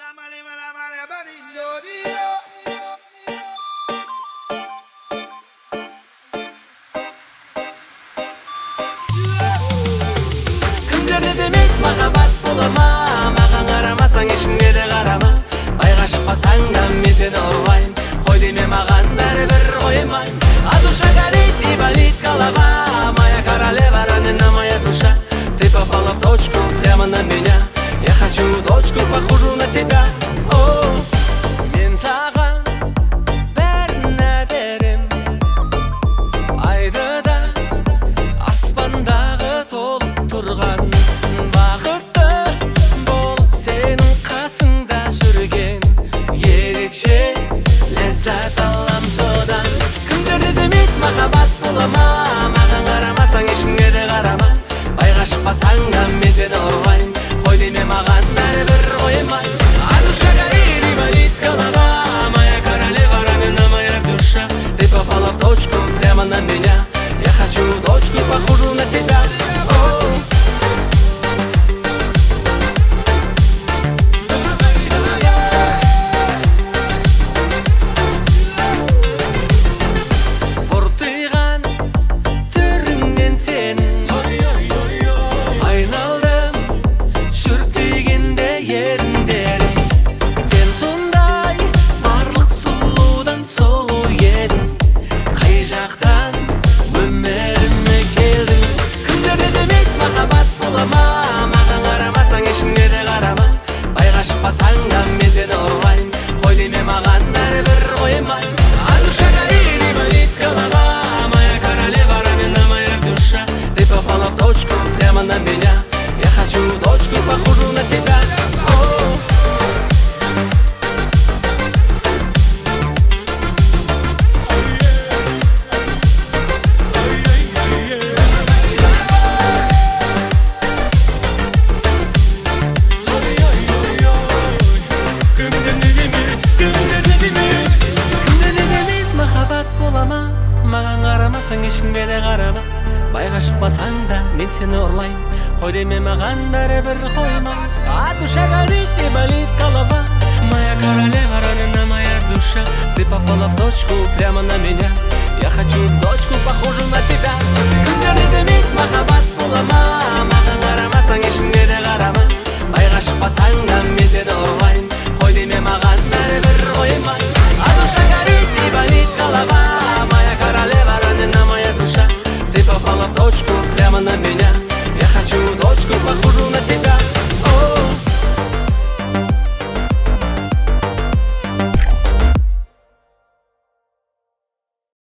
Кімдерде демек махаббат бола ма, маған қарамасаң ешкімге де қарама. Байға шықпасаң да мен сені ұрлайм, қой деме маған бәрібір қоймайм. А душа горит и болит голова, моя королева ранена, моя душа. Ты попала в точку прямо на меня, я хочу дочку, похожую на тебя. О, мен саған бәріне берем, айды да аспандағы толып тұрған. Бақытты болып сенің қасыңда жүрген, ерекше ләззат алам содан. Кімдерде демек махаббат бола ма, маған қарамасаң ешкімге де қарама. Байға шықпасаң да мен сені ұрлайм, қой деме маған бәрібір қоймайм. А душа горит и болит голова, моя королева ранена, моя душа. Ты попала в точку прямо на меня, я хочу дочку, похожую на тебя. Бұртиған түріңнен сенің айналдым, шүртигенде еріндерің. Сен сондай барлық сұлудан сұлу едің, қай жақтан өміріме келдің. Кімдерде демек махаббат бола ма, маған қарамасаң ешкімге де қарама. Байға шықпасаң да мен сені ұрлайм, қой деме маған бәрібір қоймайм. А душа горит и болит голова, моя королева ранена, моя душа. Ты попала в точку прямо на меня, я хочу дочку, похожую на тебя. Маған қарамасаң ешкімге де қарама. Байға шықпасаң да мен сені ұрлайм, қой деме маған бәрібір қоймайм. А душа горит и болит голова, моя королева ранена, моя душа. Ты попала в точку прямо на меня, я хочу дочку, похожую на тебя.